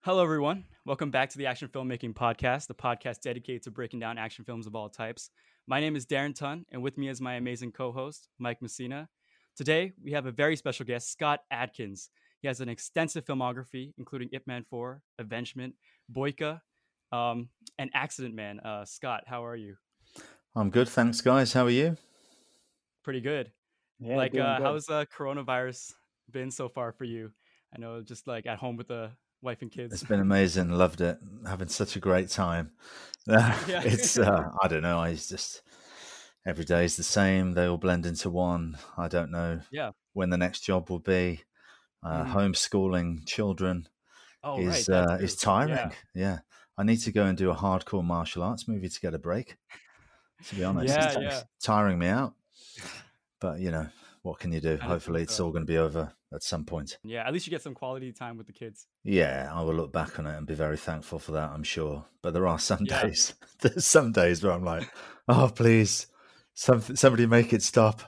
Hello, everyone. Welcome back to the Action Filmmaking Podcast, the podcast dedicated to breaking down action films of all types. My name is Darren Tunn, and with me is my amazing co host, Mike Messina. Today, we have a very special guest, Scott Adkins. He has an extensive filmography, including Ip Man 4, Avengement, Boyka, and Accident Man. Scott, how are you? I'm good, thanks, guys. How are you? Pretty good. Yeah, doing good. How's coronavirus been so far for you? I know, just like at home with the wife and kids. It's been amazing. Loved it. Having such a great time. Yeah. It's I don't know. It's just every day is the same. They all blend into one. I don't know Yeah. when the next job will be. Homeschooling children Oh, is that is too. tiring. Yeah, I need to go and do a hardcore martial arts movie to get a break. To be honest, it's tiring me out. But you know, what can you do? Hopefully, it's all going to be over at some point. Yeah, at least you get some quality time with the kids. Yeah, I will look back on it and be very thankful for that, I'm sure. But there are some days, there's some days where I'm like, oh, please, somebody make it stop.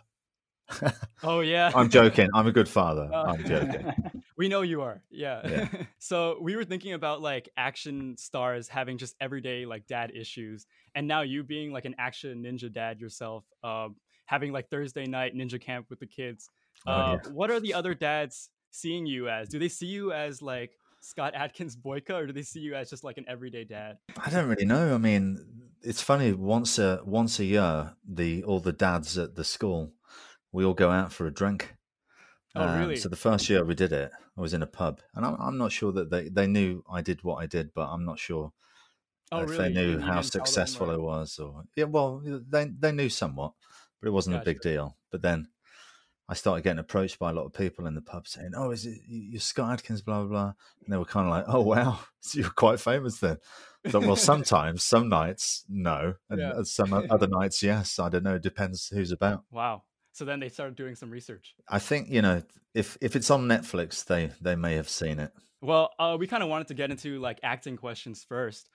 Oh, yeah. I'm joking. I'm a good father. I'm joking. We know you are. Yeah. So we were thinking about like action stars having just everyday like dad issues. And now you being like an action ninja dad yourself, having like Thursday night ninja camp with the kids. What are the other dads seeing you as? Do they see you as like Scott Adkins Boyka, or do they see you as just like an everyday dad? I don't really know. I mean, it's funny. Once a year, all the dads at the school, we all go out for a drink. Oh, really? So the first year we did it, I was in a pub, and I'm not sure that they knew I did what I did, but I'm not sure if they knew how successful I was. Or well, they knew somewhat, but it wasn't a big deal. But then I started getting approached by a lot of people in the pub saying, "Oh, is it you're Scott Adkins, blah, blah, blah." And they were kind of like, "Oh, wow, so you're quite famous then." So, well, sometimes, some nights, no. And some other nights, yes. I don't know. It depends who's about. Wow. So then they started doing some research. I think, if it's on Netflix, they may have seen it. Well, we kind of wanted to get into like acting questions first.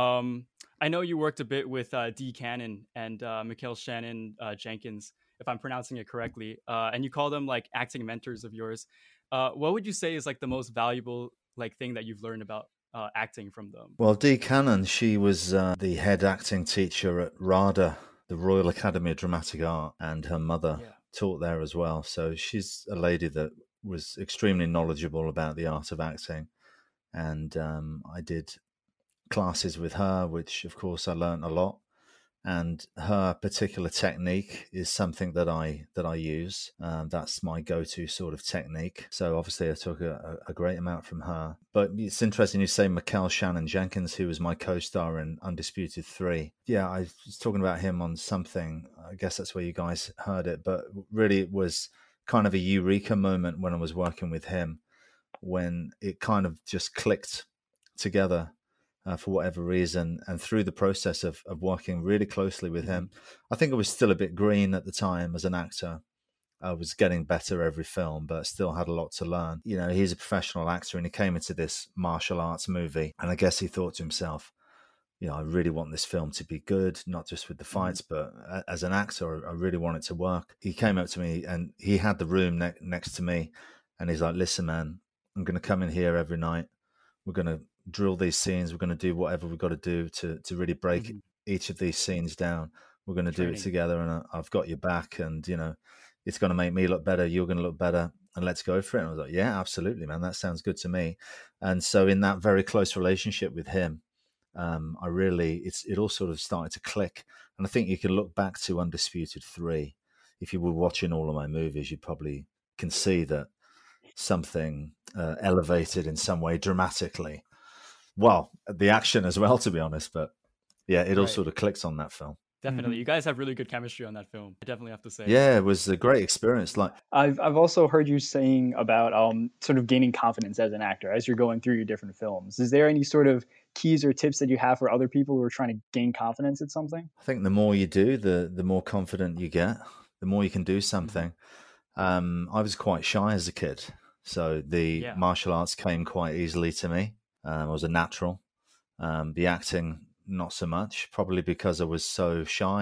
I know you worked a bit with Dee Cannon and Mikhail Shannon Jenkins, if I'm pronouncing it correctly, and you call them like acting mentors of yours. What would you say is like the most valuable like thing that you've learned about acting from them? Well, Dee Cannon, she was the head acting teacher at RADA, the Royal Academy of Dramatic Art, and her mother taught there as well. So she's a lady that was extremely knowledgeable about the art of acting. And I did classes with her, which of course I learned a lot. And her particular technique is something that I use. That's my go-to sort of technique. So obviously I took a great amount from her. But it's interesting you say Mikhail Shannon Jenkins, who was my co-star in Undisputed 3. Yeah, I was talking about him on something. I guess that's where you guys heard it. But really it was kind of a eureka moment when I was working with him, when it kind of just clicked together. For whatever reason, and through the process of working really closely with him, I think I was still a bit green at the time as an actor. I was getting better every film, but still had a lot to learn. You know, he's a professional actor, and he came into this martial arts movie, and I guess he thought to himself, I really want this film to be good, not just with the fights, but as an actor, I really want it to work. He came up to me, and he had the room next to me, and he's like, "Listen, man, I'm going to come in here every night. We're going to drill these scenes. We're going to do whatever we've got to do to really break each of these scenes down. We're going to do it together, and I've got your back, and it's going to make me look better. You're going to look better, and let's go for it." And I was like, "Yeah, absolutely, man. That sounds good to me." And so in that very close relationship with him, it all sort of started to click. And I think you can look back to Undisputed 3. If you were watching all of my movies, you probably can see that something elevated in some way dramatically. Well, the action as well, to be honest. But yeah, it all sort of clicks on that film. Definitely. You guys have really good chemistry on that film. I definitely have to say. Yeah, it was a great experience. Like I've also heard you saying about sort of gaining confidence as an actor as you're going through your different films. Is there any sort of keys or tips that you have for other people who are trying to gain confidence at something? I think the more you do, the more confident you get, the more you can do something. I was quite shy as a kid, so the martial arts came quite easily to me. I was a natural. The acting, not so much, probably because I was so shy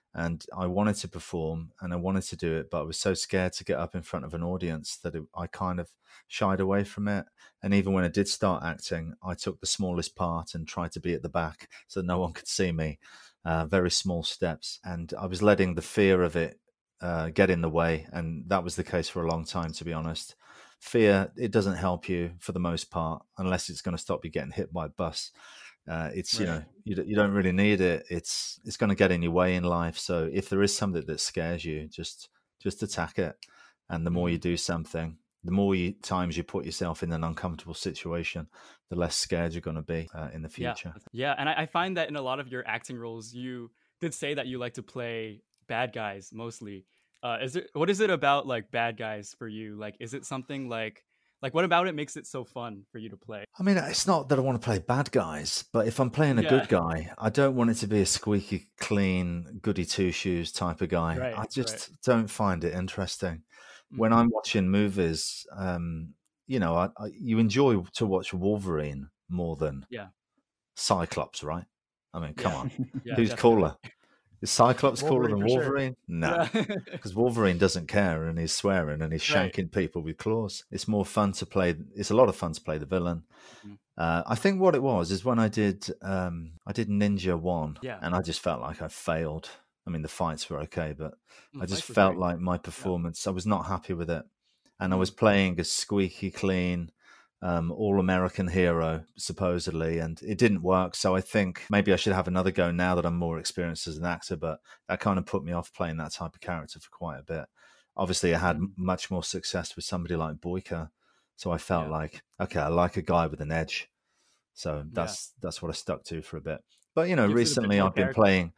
and I wanted to perform and I wanted to do it, but I was so scared to get up in front of an audience that I kind of shied away from it. And even when I did start acting, I took the smallest part and tried to be at the back so no one could see me. Very small steps, and I was letting the fear of it get in the way, and that was the case for a long time, to be honest. Fear, it doesn't help you for the most part, unless it's going to stop you getting hit by a bus. It's right. You don't really need it. It's going to get in your way in life. So if there is something that scares you, just attack it. And the more you do something, the more times you put yourself in an uncomfortable situation, the less scared you're going to be in the future. Yeah, and I find that in a lot of your acting roles, you did say that you like to play bad guys mostly. What is it about like bad guys for you? Like, is it something like what about it makes it so fun for you to play? I mean, it's not that I want to play bad guys, but if I'm playing a good guy, I don't want it to be a squeaky clean, goody two shoes type of guy. I just don't find it interesting. When I'm watching movies, you enjoy to watch Wolverine more than Cyclops, right? I mean, come on, who's cooler? Is Cyclops cooler than Wolverine? Sure. No, because Wolverine doesn't care and he's swearing and he's shanking people with claws. It's more fun to play. It's a lot of fun to play the villain. I think what it was is when I did Ninja 1 and I just felt like I failed. I mean, the fights were okay, but I just felt like my performance, I was not happy with it. And I was playing a squeaky clean, all-American hero, supposedly, and it didn't work. So I think maybe I should have another go now that I'm more experienced as an actor, but that kind of put me off playing that type of character for quite a bit. Obviously, I had much more success with somebody like Boyka, so I felt like, okay, I like a guy with an edge. So that's what I stuck to for a bit. But, recently I've been playing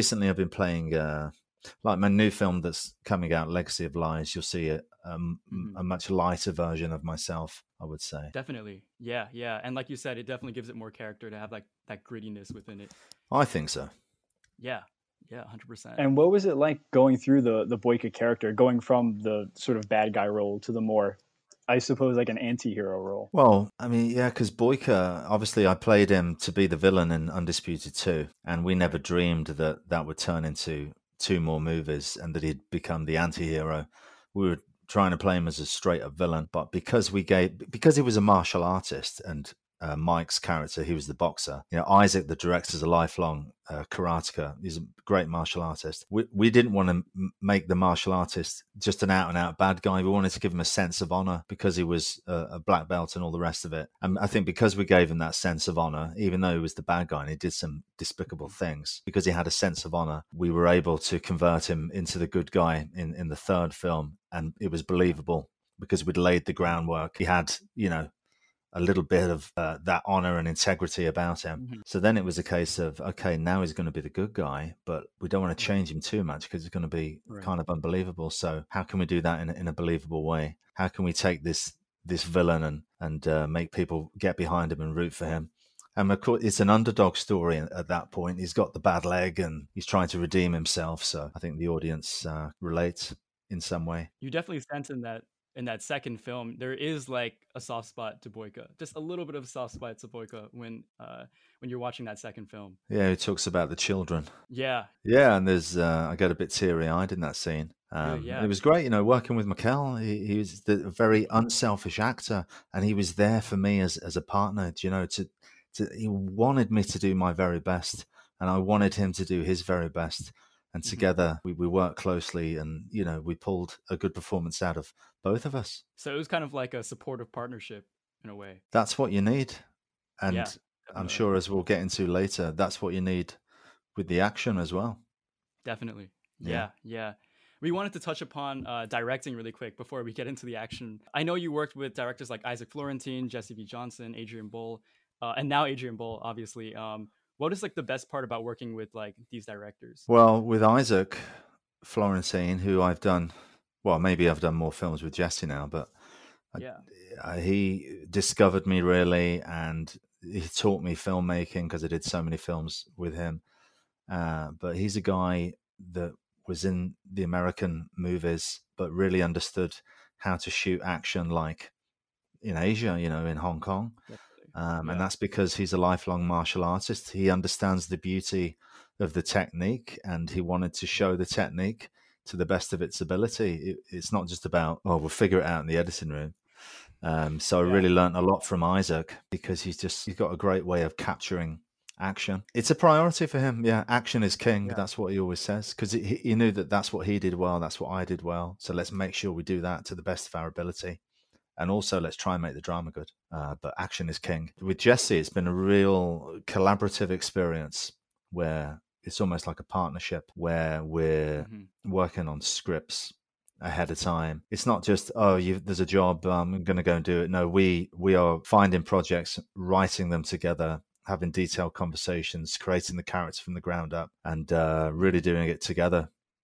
like my new film that's coming out, Legacy of Lies. You'll see a much lighter version of myself, I would say. Definitely. Yeah. And like you said, it definitely gives it more character to have like that grittiness within it. I think so. Yeah, 100%. And what was it like going through the Boyka character, going from the sort of bad guy role to the more, I suppose, like an anti-hero role? Well, I mean, because Boyka, obviously I played him to be the villain in Undisputed 2, and we never dreamed that would turn into 2 more movies and that he'd become the anti-hero. We were trying to play him as a straight up villain, but because he was a martial artist and Mike's character, he was the boxer. Isaac, the director, is a lifelong karateka. He's a great martial artist. We didn't want to make the martial artist just an out-and-out bad guy. We wanted to give him a sense of honor because he was a black belt and all the rest of it. And I think because we gave him that sense of honor, even though he was the bad guy and he did some despicable things, because he had a sense of honor, we were able to convert him into the good guy in the third film. And it was believable because we'd laid the groundwork. He had, a little bit of that honor and integrity about him. So then it was a case of, okay, now he's going to be the good guy, but we don't want to change him too much because it's going to be kind of unbelievable. So how can we do that in a believable way? How can we take this villain and make people get behind him and root for him? And of course, it's an underdog story at that point. He's got the bad leg and he's trying to redeem himself. So I think the audience relates in some way. You definitely sense in that second film, there is like a soft spot to Boyka, just a little bit of a soft spot to Boyka when you're watching that second film. Yeah, he talks about the children. Yeah, and there's I get a bit teary-eyed in that scene. It was great, working with Mikel. He was a very unselfish actor, and he was there for me as a partner. He wanted me to do my very best, and I wanted him to do his very best. And together we worked closely, and we pulled a good performance out of both of us. So it was kind of like a supportive partnership in a way. That's what you need, and I'm sure, as we'll get into later, that's what you need with the action as well. Definitely. Yeah. We wanted to touch upon directing really quick before we get into the action. I know you worked with directors like Isaac Florentine, Jesse V. Johnson, Adrian Bull, and now Adrian Bull, obviously. What is like the best part about working with like these directors? Well, with Isaac Florentine, who I've done more films with Jesse now, but he discovered me really, and he taught me filmmaking because I did so many films with him. But he's a guy that was in the American movies, but really understood how to shoot action like in Asia, in Hong Kong. And that's because he's a lifelong martial artist. He understands the beauty of the technique, and he wanted to show the technique to the best of its ability. It's not just about, oh, we'll figure it out in the editing room. So I really learned a lot from Isaac, because he's got a great way of capturing action. It's a priority for him. Yeah, action is king. Yeah. That's what he always says, because he knew that that's what he did well. That's what I did well. So let's make sure we do that to the best of our ability. And also, let's try and make the drama good. But action is king. With Jesse, it's been a real collaborative experience where it's almost like a partnership, where we're working on scripts ahead of time. It's not just, there's a job, I'm going to go and do it. No, we are finding projects, writing them together, having detailed conversations, creating the character from the ground up, and really doing it together.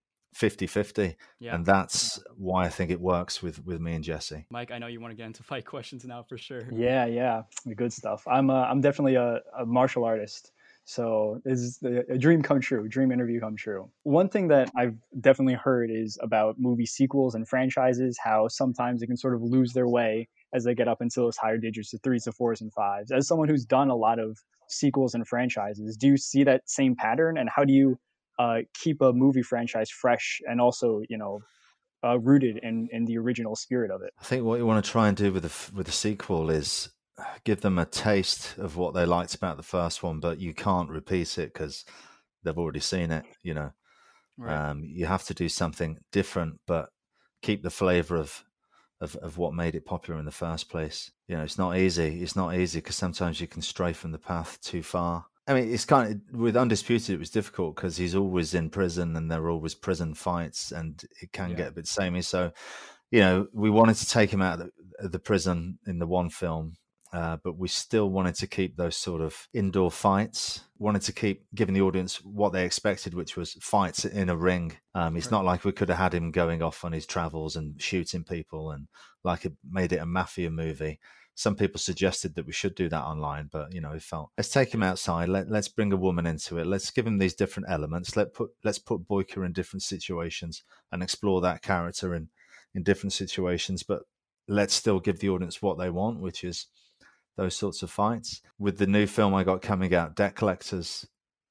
50-50. Yeah. And that's why I think it works with me and Jesse. Mike, I know you want to get into fight questions now for sure. Yeah, the good stuff. I'm definitely a martial artist, so this is a dream come true, dream interview come true. One thing that I've definitely heard is about movie sequels and franchises, how sometimes it can sort of lose their way as they get up into those higher digits, the 3s, the 4s, and 5s. As someone who's done a lot of sequels and franchises, do you see that same pattern, and how do you keep a movie franchise fresh and also, rooted in the original spirit of it? I think what you want to try and do with the sequel is give them a taste of what they liked about the first one, but you can't repeat it because they've already seen it. Right. You have to do something different, but keep the flavor of what made it popular in the first place. It's not easy. It's not easy because sometimes you can stray from the path too far. I mean, it's kind of, with Undisputed, it was difficult because he's always in prison and there are always prison fights, and it can get a bit samey. So, we wanted to take him out of the prison in the one film, but we still wanted to keep those sort of indoor fights, wanted to keep giving the audience what they expected, which was fights in a ring. It's not like we could have had him going off on his travels and shooting people and like it made it a mafia movie. Some people suggested that we should do that online, but we felt, let's take him outside. Let's bring a woman into it. Let's give him these different elements. Let's put Boyka in different situations and explore that character in different situations. But let's still give the audience what they want, which is those sorts of fights. With the new film I got coming out, Debt Collector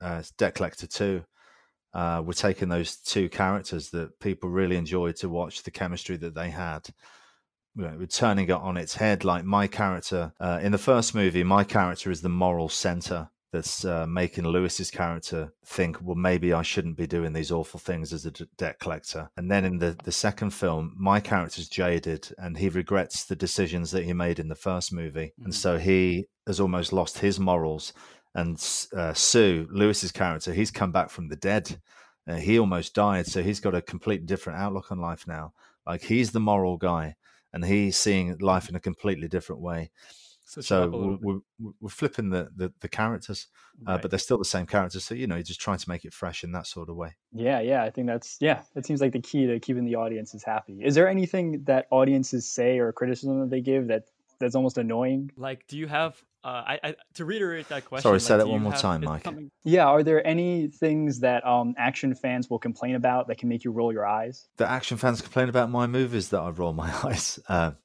2, we're taking those two characters that people really enjoyed to watch, the chemistry that they had. We're turning it on its head. Like my character in the first movie, my character is the moral center that's making Lewis's character think, well, maybe I shouldn't be doing these awful things as a debt collector. And then in the second film, my character's jaded and he regrets the decisions that he made in the first movie. And so he has almost lost his morals. And Sue, Lewis's character, he's come back from the dead. He almost died. So he's got a completely different outlook on life now. Like, he's the moral guy. And he's seeing life in a completely different way. So we're flipping the characters, right. But they're still the same characters. So, you're just trying to make it fresh in that sort of way. Yeah. I think that seems like the key to keeping the audiences happy. Is there anything that audiences say or criticism that they give that's almost annoying? Like, do you have, to reiterate that question. Sorry, say that one more time, Mike. Yeah, are there any things that action fans will complain about that can make you roll your eyes? The action fans complain about my movies that I roll my eyes.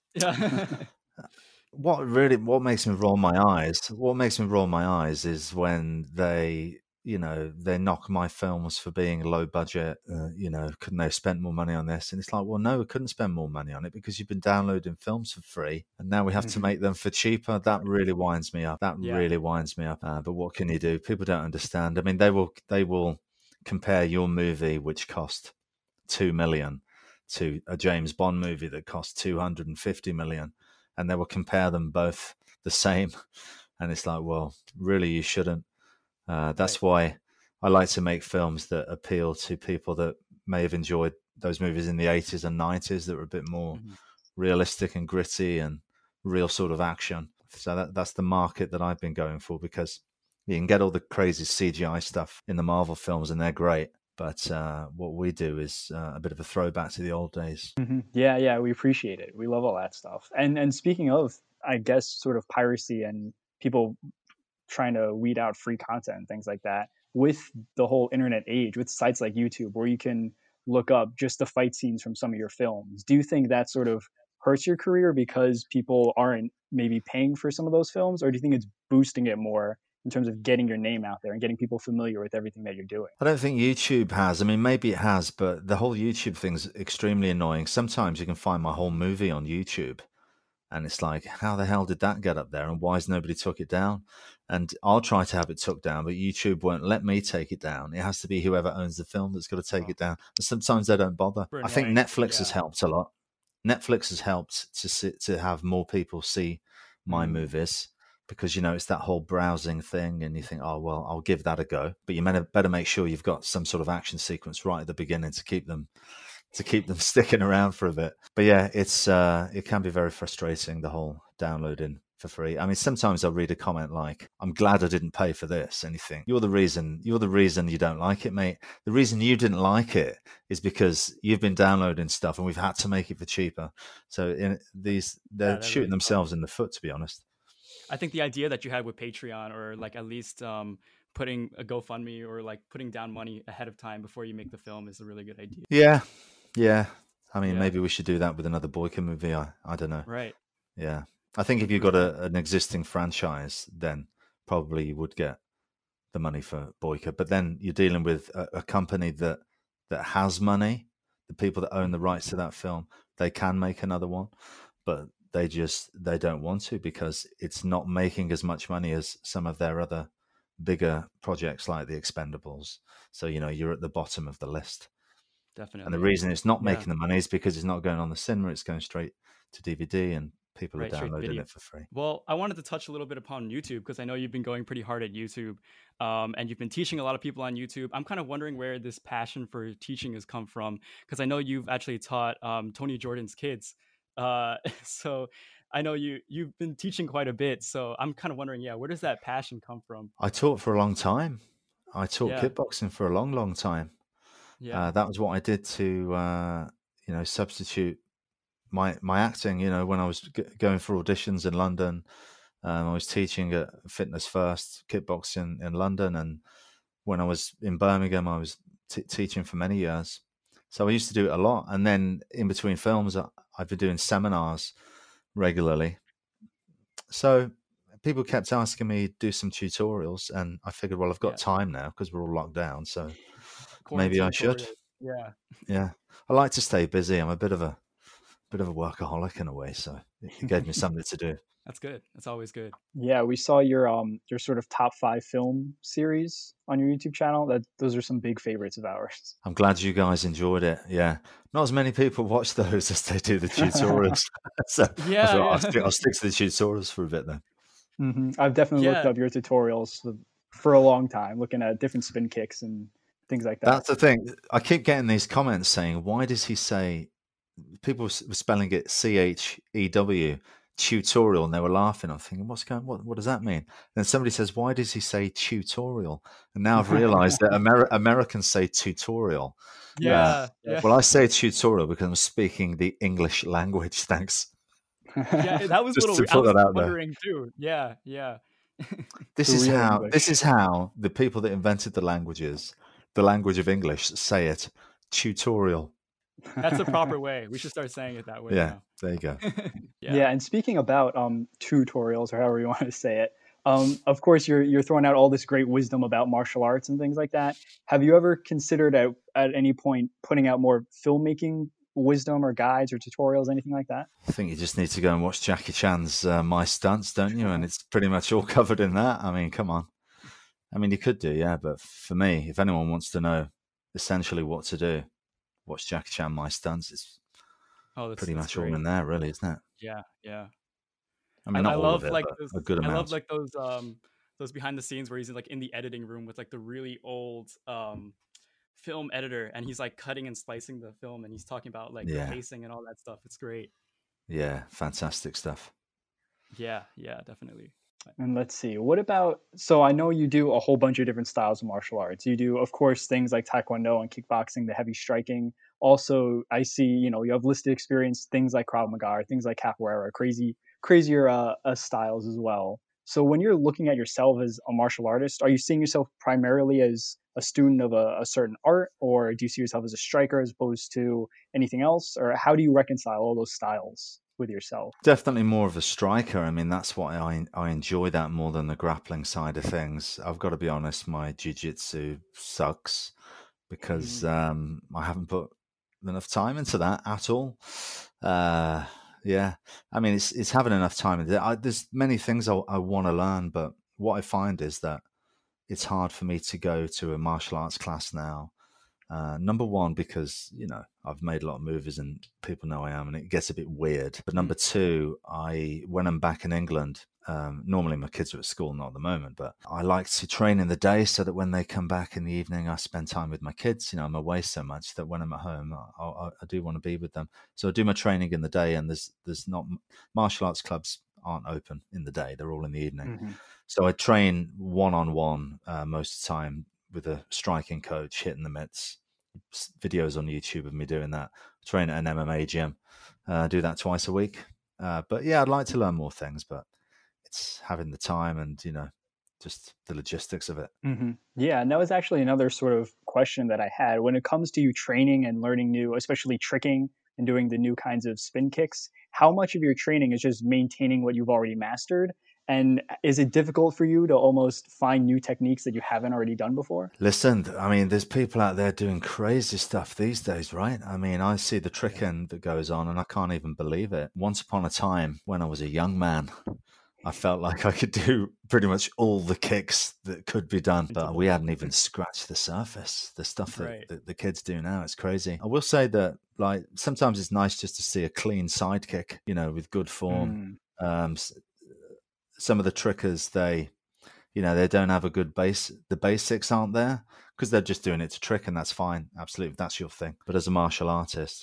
What makes me roll my eyes? What makes me roll my eyes is when they knock my films for being low budget. Couldn't they have spent more money on this? And it's like, well, no, we couldn't spend more money on it because you've been downloading films for free, and now we have to make them for cheaper. That really winds me up. Really winds me up. But what can you do? People don't understand. I mean, they will compare your movie, which cost $2 million, to a James Bond movie that cost $250 million. And they will compare them both the same. And it's like, well, really, you shouldn't. That's why I like to make films that appeal to people that may have enjoyed those movies in the 80s and 90s that were a bit more realistic and gritty and real sort of action. So that's the market that I've been going for, because you can get all the crazy CGI stuff in the Marvel films and they're great. But what we do is a bit of a throwback to the old days. Mm-hmm. Yeah, we appreciate it. We love all that stuff. And speaking of, I guess, sort of piracy and people trying to weed out free content and things like that, with the whole internet age, with sites like YouTube where you can look up just the fight scenes from some of your films, do you think that sort of hurts your career because people aren't maybe paying for some of those films, or do you think it's boosting it more in terms of getting your name out there and getting people familiar with everything that you're doing? I don't think YouTube has. I mean, maybe it has, but the whole YouTube thing's extremely annoying. Sometimes you can find my whole movie on YouTube, and it's like, how the hell did that get up there, and why has nobody took it down? And I'll try to have it took down, but YouTube won't let me take it down. It has to be whoever owns the film that's got to take it down. And sometimes they don't bother. I think Netflix has helped a lot. Netflix has helped to have more people see my movies, because, you know, it's that whole browsing thing, and you think, oh, well, I'll give that a go. But you better make sure you've got some sort of action sequence right at the beginning to keep them sticking around for a bit. But yeah, it can be very frustrating, the whole downloading for free. I mean, sometimes I'll read a comment like, I'm glad I didn't pay for this. And you think, you're the reason you don't like it, mate. The reason you didn't like it is because you've been downloading stuff and we've had to make it for cheaper. So they're shooting themselves in the foot, to be honest. I think the idea that you had with Patreon, or like at least putting a GoFundMe, or like putting down money ahead of time before you make the film, is a really good idea. Yeah. I mean, maybe we should do that with another Boyka movie. I don't know. Right. Yeah. I think if you've got an existing franchise, then probably you would get the money for Boyka. But then you're dealing with a company that has money. The people that own the rights to that film, they can make another one, but they don't want to, because it's not making as much money as some of their other bigger projects like The Expendables. So, you know, you're at the bottom of the list. Definitely. And the reason it's not making the money is because it's not going on the cinema. It's going straight to DVD, and people are downloading it for free. Well, I wanted to touch a little bit upon YouTube, because I know you've been going pretty hard at YouTube, and you've been teaching a lot of people on YouTube. I'm kind of wondering where this passion for teaching has come from, because I know you've actually taught Tony Jordan's kids. So I know you've been teaching quite a bit. So I'm kind of wondering, where does that passion come from? I taught for a long time. I taught kickboxing for a long, long time. Yeah, that was what I did to substitute my acting. You know, when I was going for auditions in London, I was teaching at Fitness First Kickboxing in London, and when I was in Birmingham, I was teaching for many years. So I used to do it a lot, and then in between films, I've been doing seminars regularly. So people kept asking me to do some tutorials, and I figured, well, I've got time now because we're all locked down, so maybe I should. Yeah. I like to stay busy. I'm a bit of a workaholic in a way, so it gave me something to do. That's good. That's always good. Yeah, we saw your sort of top 5 film series on your YouTube channel. Those are some big favorites of ours. I'm glad you guys enjoyed it. Yeah, not as many people watch those as they do the tutorials. So I'll stick to the tutorials for a bit then. Mm-hmm. I've definitely looked up your tutorials for a long time, looking at different spin kicks and things like that. That's the thing. I keep getting these comments saying, "Why does he say?" People were spelling it CHEW. Tutorial, and they were laughing. I'm thinking, what does that mean? And then somebody says, why does he say tutorial? And now I've realized that Americans say tutorial. Well, I say tutorial because I'm speaking the English language. Thanks. Yeah, that was just I was wondering too. Yeah. This is how the people that invented the language of English, say it. Tutorial. That's the proper way. We should start saying it that way. Yeah, there you go. Yeah, and speaking about tutorials, or however you want to say it, of course you're throwing out all this great wisdom about martial arts and things like that. Have you ever considered at any point putting out more filmmaking wisdom or guides or tutorials, anything like that? I think you just need to go and watch Jackie Chan's My Stunts, don't you? And it's pretty much all covered in that. I mean, come on. I mean, you could do, yeah, but for me, if anyone wants to know essentially what to do, watch Jackie Chan My Stunts. It's pretty much all in there, really, isn't it? Yeah. I mean, I love it, a good amount. I love like those behind the scenes where he's like in the editing room with like the really old film editor, and he's like cutting and slicing the film, and he's talking about like the pacing and all that stuff. It's great. Yeah, fantastic stuff. Yeah, definitely. And let's see, what about, so I know you do a whole bunch of different styles of martial arts. You do, of course, things like Taekwondo and kickboxing, the heavy striking. Also, I see, you have listed experience, things like Krav Maga, things like Capoeira, crazier styles as well. So when you're looking at yourself as a martial artist, are you seeing yourself primarily as a student of a certain art, or do you see yourself as a striker as opposed to anything else? Or how do you reconcile all those styles? with yourself? Definitely more of a striker. I mean, that's why I enjoy that more than the grappling side of things. I've got to be honest, my jiu-jitsu sucks because I haven't put enough time into that at all. Yeah, I mean, it's having enough time. There's many things I want to learn, but what I find is that it's hard for me to go to a martial arts class now. Number one, because, I've made a lot of movies and people know I am, and it gets a bit weird. But number two, when I'm back in England, normally my kids are at school, not at the moment, but I like to train in the day so that when they come back in the evening, I spend time with my kids. I'm away so much that when I'm at home, I do want to be with them. So I do my training in the day, and there's not martial arts clubs aren't open in the day. They're all in the evening. Mm-hmm. So I train one-on-one most of the time with a striking coach, hitting the mitts. Videos on YouTube of me doing that. Train at an MMA gym. Do that twice a week. But yeah, I'd like to learn more things, but it's having the time and, just the logistics of it. Mm-hmm. Yeah, and that was actually another sort of question that I had. When it comes to you training and learning new, especially tricking and doing the new kinds of spin kicks, how much of your training is just maintaining what you've already mastered? And is it difficult for you to almost find new techniques that you haven't already done before? Listen, I mean, there's people out there doing crazy stuff these days, right? I mean, I see the tricking that goes on and I can't even believe it. Once upon a time, when I was a young man, I felt like I could do pretty much all the kicks that could be done, but we hadn't even scratched the surface. The stuff that the kids do now, it's crazy. I will say that, like, sometimes it's nice just to see a clean side kick, with good form. Some of the trickers, they don't have a good base. The basics aren't there because they're just doing it to trick, and that's fine. Absolutely, if that's your thing. But as a martial artist,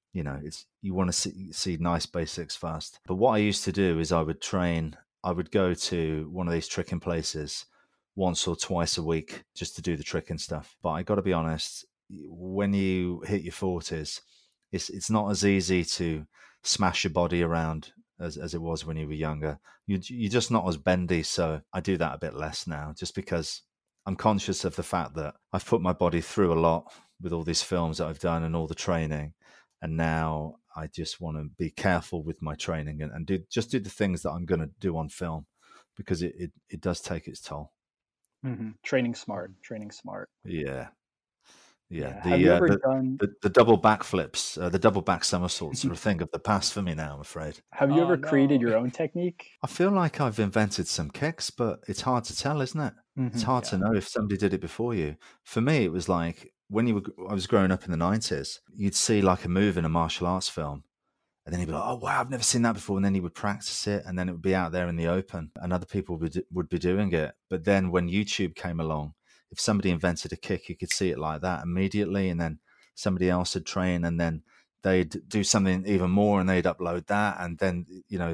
you want to see nice basics first. But what I used to do is I would go to one of these tricking places once or twice a week just to do the tricking stuff. But I got to be honest, when you hit your 40s, it's not as easy to smash your body around as it was when you were younger. You're just not as bendy, so I do that a bit less now, just because I'm conscious of the fact that I've put my body through a lot with all these films that I've done and all the training, and now I just want to be careful with my training and do the things that I'm going to do on film, because it does take its toll. Mm-hmm. Training smart. Yeah. Have you ever done the double backflips, the double back somersaults are a thing of the past for me now, I'm afraid. Have you ever created your own technique? I feel like I've invented some kicks, but it's hard to tell, isn't it? Mm-hmm. It's hard to know if somebody did it before you. For me, it was like when I was growing up in the 90s, you'd see like a move in a martial arts film, and then you'd be like, oh, wow, I've never seen that before. And then you would practice it, and then it would be out there in the open, and other people would be doing it. But then when YouTube came along, if somebody invented a kick, you could see it like that immediately, and then somebody else would train, and then they'd do something even more, and they'd upload that, and then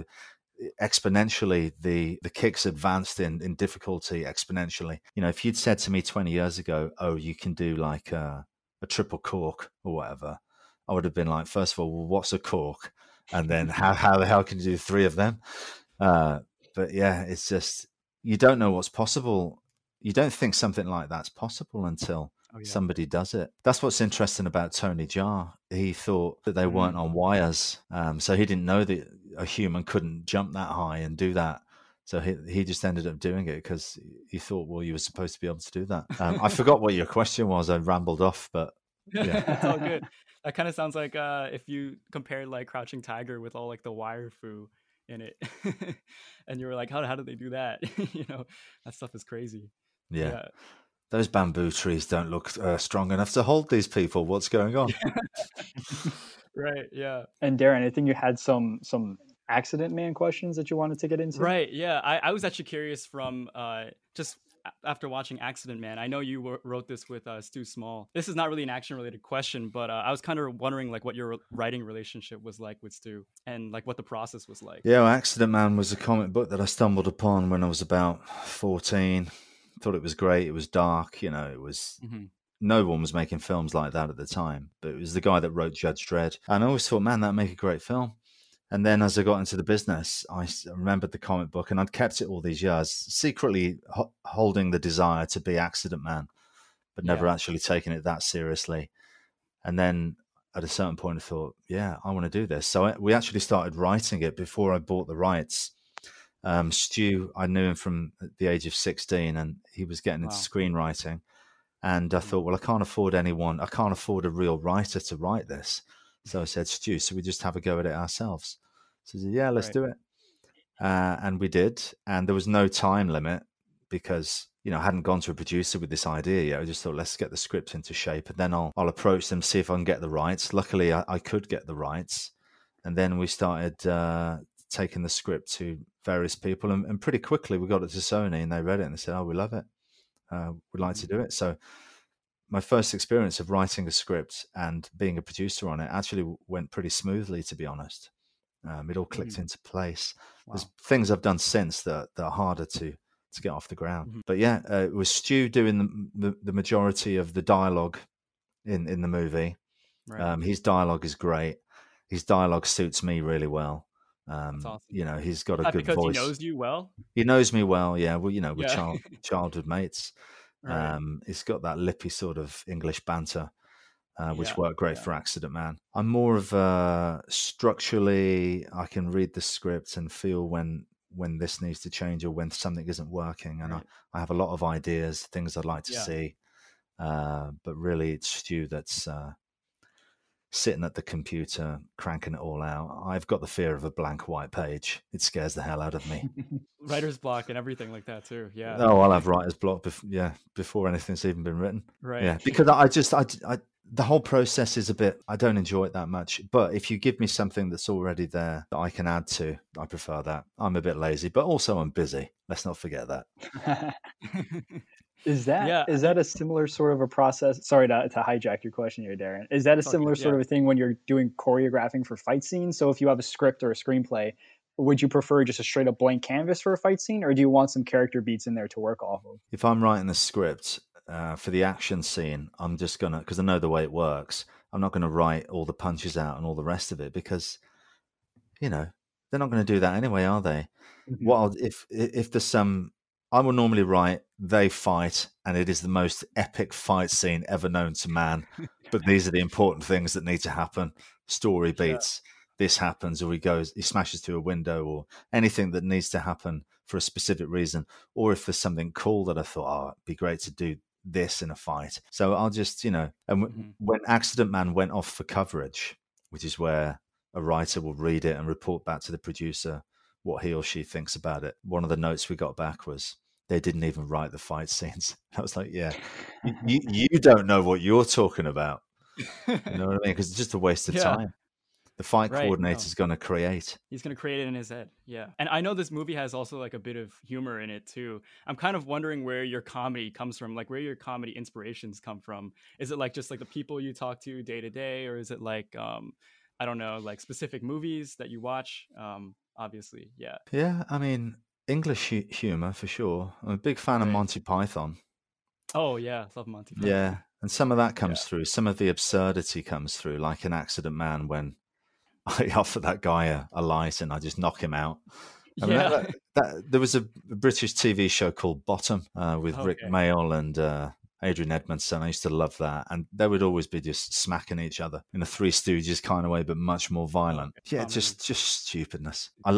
exponentially the kicks advanced in difficulty exponentially. If you'd said to me 20 years ago, oh, you can do like a triple cork or whatever, I would have been like, first of all, well, what's a cork? And then how the hell can you do 3 of them? But yeah, it's just, you don't know what's possible. You don't think something like that's possible until somebody does it. That's what's interesting about Tony Jaa. He thought that they weren't on wires. So he didn't know that a human couldn't jump that high and do that. So he just ended up doing it because he thought, well, you were supposed to be able to do that. I forgot what your question was. I rambled off, but yeah. It's all good. That kind of sounds like if you compared like Crouching Tiger with all like the wire fu in it. And you were like, how did they do that? That stuff is crazy. Yeah. Those bamboo trees don't look strong enough to hold these people. What's going on? Right. Yeah. And Darren, I think you had some Accident Man questions that you wanted to get into. Right. Yeah. I was actually curious from just after watching Accident Man. I know you wrote this with Stu Small. This is not really an action related question, but I was kind of wondering like what your writing relationship was like with Stu and like what the process was like. Yeah. Well, Accident Man was a comic book that I stumbled upon when I was about 14. Thought it was great. It was dark, it was no one was making films like that at the time, but it was the guy that wrote Judge Dredd, and I always thought, man, that'd make a great film. And then as I got into the business, I remembered the comic book, and I'd kept it all these years, secretly holding the desire to be Accident Man, but never actually taking it that seriously. And then at a certain point, I thought, yeah, I want to do this. So we actually started writing it before I bought the rights. Stu, I knew him from the age of 16, and he was getting into screenwriting. And I thought, well, I can't afford a real writer to write this. So I said, Stu, so we just have a go at it ourselves. So he said, yeah, let's do it. And we did. And there was no time limit because, I hadn't gone to a producer with this idea yet. I just thought, let's get the script into shape, and then I'll approach them, see if I can get the rights. Luckily, I could get the rights. And then we started taking the script to various people. And pretty quickly, we got it to Sony, and they read it and they said, oh, we love it. We'd like to do it. So my first experience of writing a script and being a producer on it actually went pretty smoothly, to be honest. It all clicked into place. There's things I've done since that are harder to get off the ground. But yeah, it was Stu doing the majority of the dialogue in the movie. His dialogue is great. His dialogue suits me really well. That's awesome. He's got a good because voice. He knows you well. He knows me well. Yeah. Well, we're childhood mates. Right. He's got that lippy sort of English banter, which worked great for Accident Man. I'm more of structurally, I can read the script and feel when this needs to change or when something isn't working. And I have a lot of ideas, things I'd like to see. But really, it's Stu that's sitting at the computer, cranking it all out. I've got the fear of a blank white page. It scares the hell out of me. Writer's block and everything like that too. Yeah. Oh, I'll have writer's block before anything's even been written. Right. Yeah, because I the whole process is I don't enjoy it that much. But if you give me something that's already there that I can add to, I prefer that. I'm a bit lazy, but also I'm busy. Let's not forget that. Is that a similar sort of a process? Sorry to hijack your question here, Darren. Is that a similar sort of a thing when you're doing choreographing for fight scenes? So if you have a script or a screenplay, would you prefer just a straight up blank canvas for a fight scene, or do you want some character beats in there to work off of? If I'm writing a script for the action scene, I'm just gonna, because I know the way it works, I'm not going to write all the punches out and all the rest of it, because they're not going to do that anyway, are they? If there's some, I will normally write, they fight, and it is the most epic fight scene ever known to man. But these are the important things that need to happen. Story beats, this happens, or he smashes through a window, or anything that needs to happen for a specific reason. Or if there's something cool that I thought, it'd be great to do this in a fight. So I'll just, and when Accident Man went off for coverage, which is where a writer will read it and report back to the producer what he or she thinks about it. One of the notes we got back was, they didn't even write the fight scenes. I was like, yeah, you don't know what you're talking about. You know what I mean? Because it's just a waste of time. The fight coordinator is going to create. He's going to create it in his head. Yeah. And I know this movie has also like a bit of humor in it too. I'm kind of wondering where your comedy comes from, like where your comedy inspirations come from. Is it like just like the people you talk to day to day, or is it like, I don't know, like specific movies that you watch? Obviously. Yeah. Yeah. I mean, English humor for sure. I'm a big fan of Monty Python. Oh yeah, love Monty Python. Yeah, and some of that comes through. Some of the absurdity comes through, like in Accident Man when I offer that guy a light and I just knock him out. I mean, there was a British TV show called Bottom with Rick Mayall and Adrian Edmondson. I used to love that, and they would always be just smacking each other in a Three Stooges kind of way, but much more violent. Yeah, just stupidness. I'll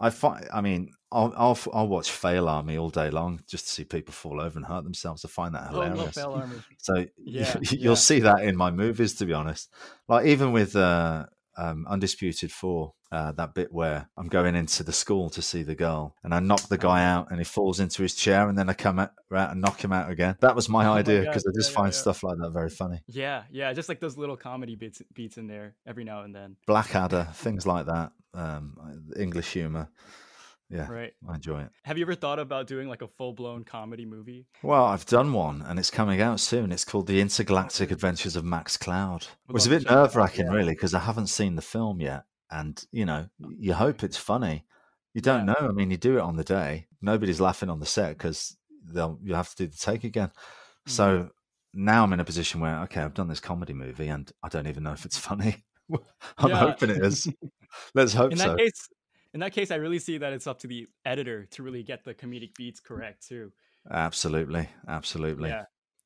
watch Fail Army all day long just to see people fall over and hurt themselves. I find that hilarious. Love Fail Army. So you'll see that in my movies, to be honest. Like even with Undisputed 4, that bit where I'm going into the school to see the girl and I knock the guy out and he falls into his chair and then I come out and knock him out again. That was my idea, because I just find stuff like that very funny. Yeah, just like those little comedy beats in there every now and then. Blackadder, things like that. English humor. Yeah, right. I enjoy it. Have you ever thought about doing like a full-blown comedy movie? Well, I've done one, and it's coming out soon. It's called The Intergalactic Adventures of Max Cloud. It was a bit nerve-wracking, really, because I haven't seen the film yet. And, you hope it's funny. You don't know. I mean, you do it on the day. Nobody's laughing on the set because you have to do the take again. Mm-hmm. So now I'm in a position where, okay, I've done this comedy movie, and I don't even know if it's funny. I'm hoping it is. Let's hope so. In that case, I really see that it's up to the editor to really get the comedic beats correct too. Absolutely. Yeah.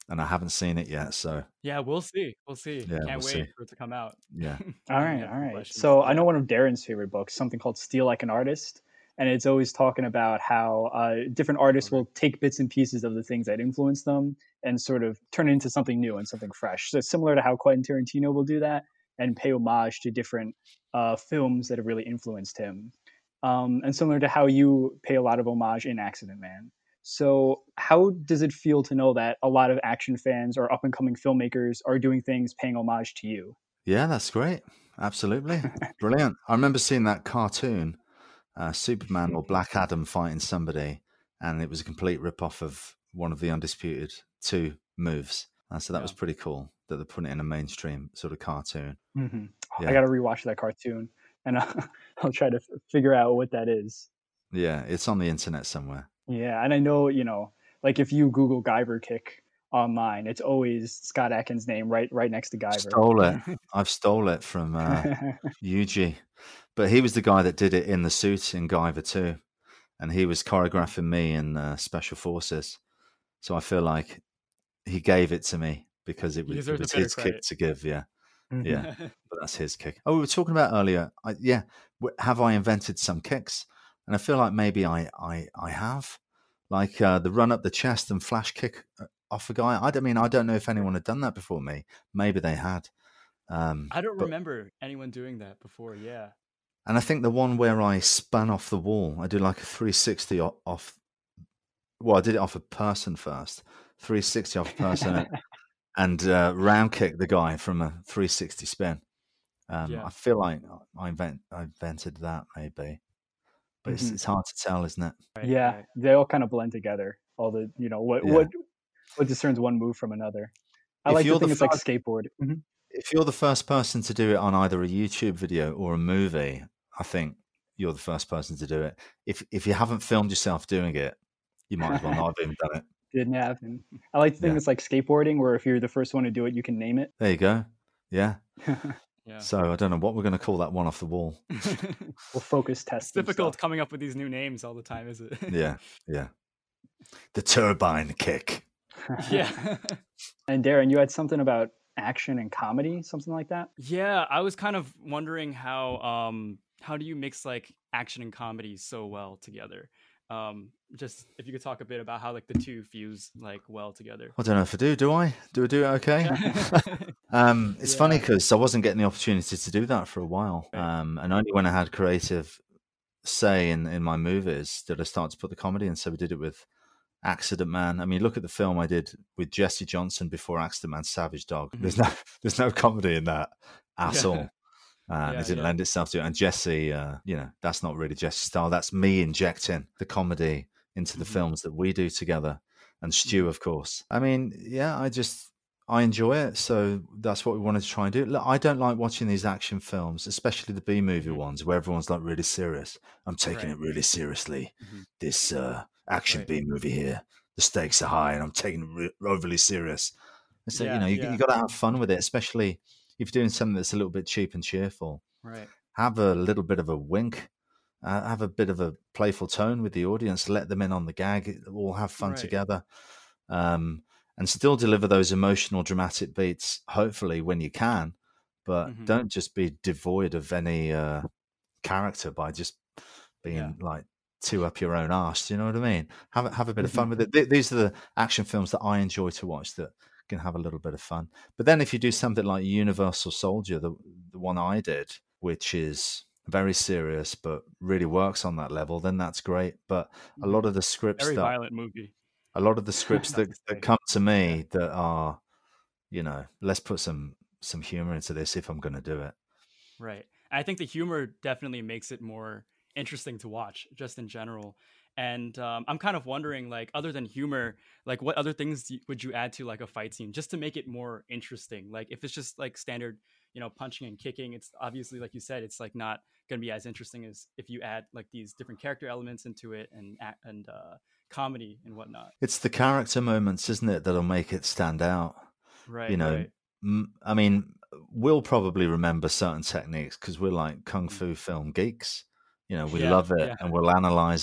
and I haven't seen it yet. So Yeah, we'll see. We'll see. yeah, we'll Can't see. wait for it to come out. Yeah. All I only right, had all some right. questions. So I know Yeah. one of Darren's favorite books, something called Steal Like an Artist, and it's always talking about how different All artists right. will take bits and pieces of the things that influence them and sort of turn it into something new and something fresh. So similar to how Quentin Tarantino will do that and pay homage to different films that have really influenced him, and similar to how you pay a lot of homage in Accident Man. So, how does it feel to know that a lot of action fans or up and coming filmmakers are doing things paying homage to you? Yeah, that's great. Absolutely. Brilliant. I remember seeing that cartoon, Superman or Black Adam fighting somebody, and it was a complete rip-off of one of the Undisputed 2 moves. So that was Yeah. pretty cool that they're putting it in a mainstream sort of cartoon. Mm-hmm. I Yeah. got to rewatch that cartoon, and I'll try to figure out what that is. Yeah, it's on the internet somewhere. Yeah, and I know, like if you Google Guyver kick online, it's always Scott Adkins' name right next to Guyver. Stole it. I've stole it from Yuji. But he was the guy that did it in the suit in Guyver too. And he was choreographing me in Special Forces. So I feel like he gave it to me because He it deserves a was better his kick credit. to give. Yeah. Mhm. Yeah. But that's his kick. Oh, we were talking about earlier. Yeah. Have I invented some kicks? And I feel like maybe I have. Like the run up the chest and flash kick off a guy. I don't know if anyone had done that before me. Maybe they had. I don't But remember anyone doing that before. Yeah. and I think the one where I spun off the wall, I did like a 360 off. Well, I did it off a person first, 360 off a person, and round kick the guy from a 360 spin. Yeah. I feel like I invented that maybe, but Mhm. it's hard to tell, isn't it? Right. Yeah, Right. they all kind of blend together. All the, Yeah. what discerns one move from another. I If like to you're the think it's like first, skateboard. Mhm. if you're the first person to do it on either a YouTube video or a movie, I think you're the first person to do it. If you haven't filmed yourself doing it, you might as well not have even done it. Didn't happen. I like to think Yeah. it's like skateboarding, where if you're the first one to do it, you can name it. There you go. Yeah. Yeah. So I don't know what we're going to call that one off the wall. We'll focus It's test and difficult stuff. coming up with these new names all the time, is it? Yeah. Yeah. The turbine kick. Yeah. And Darren, you had something about action and comedy, something like that? Yeah, I was kind of wondering how do you mix like action and comedy so well together? Just if you could talk a bit about how like the two fuse like well together. I don't know if I do. Do I? Do I do it okay? It's funny Yeah. because I wasn't getting the opportunity to do that for a while. Right. And only when I had creative say in my movies did I start to put the comedy in. So we did it with Accident Man. I mean, look at the film I did with Jesse Johnson before Accident Man, Savage Dog. Mhm. There's no comedy in that at Yeah. all. It Yeah, didn't yeah. lend itself to it. And Jesse, that's not really Jesse's style. That's me injecting the comedy into the Mhm. films that we do together. And Stu, Mhm. of course. I mean, yeah, I enjoy it. So that's what we wanted to try and do. Look, I don't like watching these action films, especially the B movie Mhm. ones where everyone's like really serious. I'm taking Right. it really seriously. Mhm. This action Right. B movie here, the stakes are high, and I'm taking it overly serious. And so Yeah, you yeah. got to have fun with it, especially if you're doing something that's a little bit cheap and cheerful. Right. Have a little bit of a wink, have a bit of a playful tone with the audience, let them in on the gag, all have fun Right. together, and still deliver those emotional, dramatic beats, hopefully, when you can. But Mhm. don't just be devoid of any character by just being Yeah. like too up your own arse. Do you know what I mean? Have a bit of Mhm. fun with it. These are the action films that I enjoy to watch that can have a little bit of fun. But then if you do something like Universal Soldier, the one I did, which is very serious but really works on that level, then that's great. But a Mhm. lot of the scripts Very that violent movie. Not to that say. come to Yeah. me that are, let's put some humor into this if I'm going to do it. Right. I think the humor definitely makes it more interesting to watch, just in general. And I'm kind of wondering, like, other than humor, like, what other things would you add to like a fight scene just to make it more interesting? Like, if it's just like standard, punching and kicking, it's obviously, like you said, it's like not going to be as interesting as if you add like these different character elements into it and comedy and whatnot. It's the character moments, isn't it, that'll make it stand out. You Right. know, Right. I mean, we'll probably remember certain techniques because we're like kung Mhm. fu film geeks. We Yeah. love it Yeah. and we'll analyze it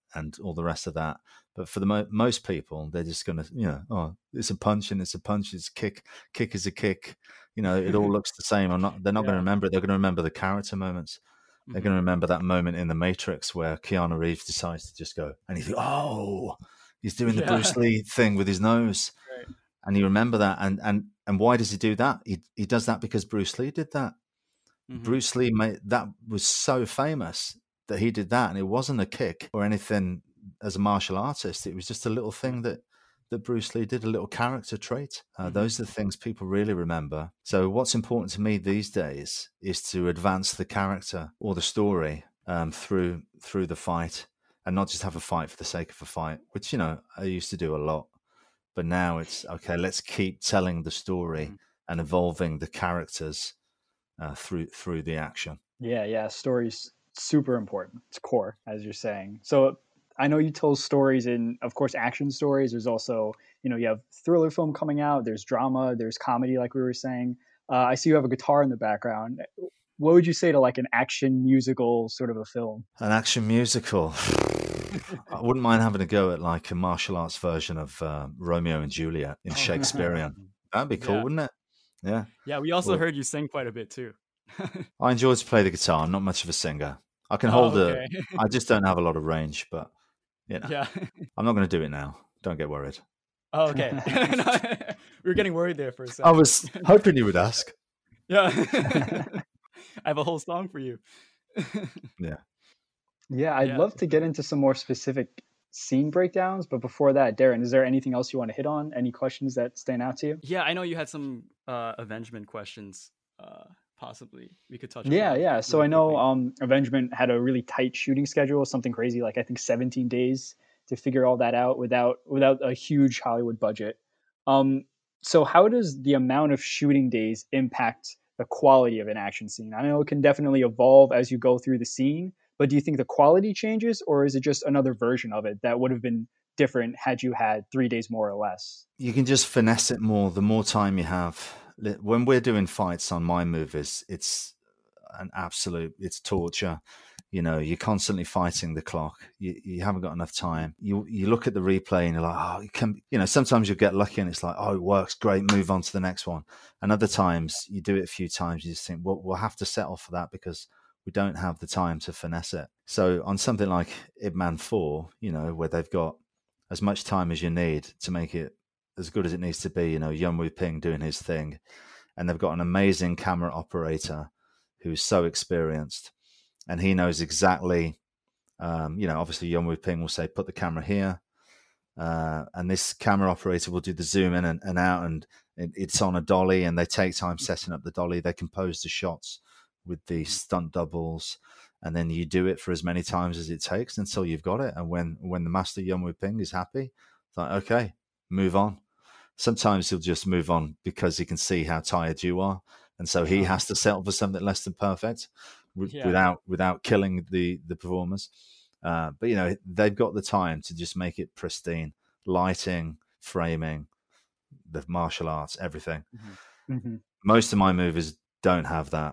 and all the rest of that. But for the most people, they're just going to, oh, it's a punch and it's a punch. It's a kick is a kick. It all looks the same. They're not going to remember it. They're going to remember the character moments. They're going to remember that moment in The Matrix where Keanu Reeves decides to just go, and you think, oh, he's doing the Bruce Lee thing with his nose. Right. And you remember that. And why does he do that? He does that because Bruce Lee did that. Bruce Lee that was so famous that he did that. And it wasn't a kick or anything as a martial artist. It was just a little thing that Bruce Lee did, a little character trait. Those are the things people really remember. So what's important to me these days is to advance the character or the story through the fight, and not just have a fight for the sake of a fight, which, I used to do a lot. But now it's, okay, let's keep telling the story and evolving the characters through the action. Yeah. Story's super important. It's core, as you're saying. So I know you tell stories in, of course, action stories. There's also, you have thriller film coming out. There's drama. There's comedy, like we were saying. I see you have a guitar in the background. What would you say to like an action musical sort of a film? An action musical? I wouldn't mind having a go at like a martial arts version of Romeo and Juliet in Shakespearean. That'd be cool, wouldn't it? Yeah. Yeah, we also heard you sing quite a bit too. I enjoy to play the guitar. I'm not much of a singer. I can hold it. I just don't have a lot of range, but yeah. I'm not going to do it now. Don't get worried. Oh, okay. We were getting worried there for a second. I was hoping you would ask. Yeah. I have a whole song for you. Yeah, I'd love to get into some more specific scene breakdowns, but before that, Darren, is there anything else you want to hit on? Any questions that stand out to you? Yeah, I know you had some Avengement questions. Possibly we could touch on. Yeah. So I know Avengement had a really tight shooting schedule, something crazy like I think 17 days to figure all that out without a huge Hollywood budget. So how does the amount of shooting days impact the quality of an action scene? I know it can definitely evolve as you go through the scene, but do you think the quality changes, or is it just another version of it that would have been different had you had 3 days more or less? You can just finesse it more the more time you have. When we're doing fights on my movies, it's it's torture. You're constantly fighting the clock. You haven't got enough time. You look at the replay and you're like, oh, you can. Sometimes you'll get lucky and it's like, oh, it works, great, move on to the next one. And other times you do it a few times, you just think, well, we'll have to settle for that because we don't have the time to finesse it. So on something like Ip Man 4, where they've got as much time as you need to make it as good as it needs to be, Yuen Woo-ping doing his thing. And they've got an amazing camera operator who's so experienced. And he knows exactly, obviously Yuen Woo-ping will say, put the camera here. And this camera operator will do the zoom in and out. And it's on a dolly, and they take time setting up the dolly. They compose the shots with the stunt doubles. And then you do it for as many times as it takes until you've got it. And when the master Yuen Woo-ping is happy, it's like, okay, move on. Sometimes he'll just move on because he can see how tired you are. And so he has to settle for something less than perfect without killing the performers. But, they've got the time to just make it pristine. Lighting, framing, the martial arts, everything. Mm-hmm. Most of my movies don't have that.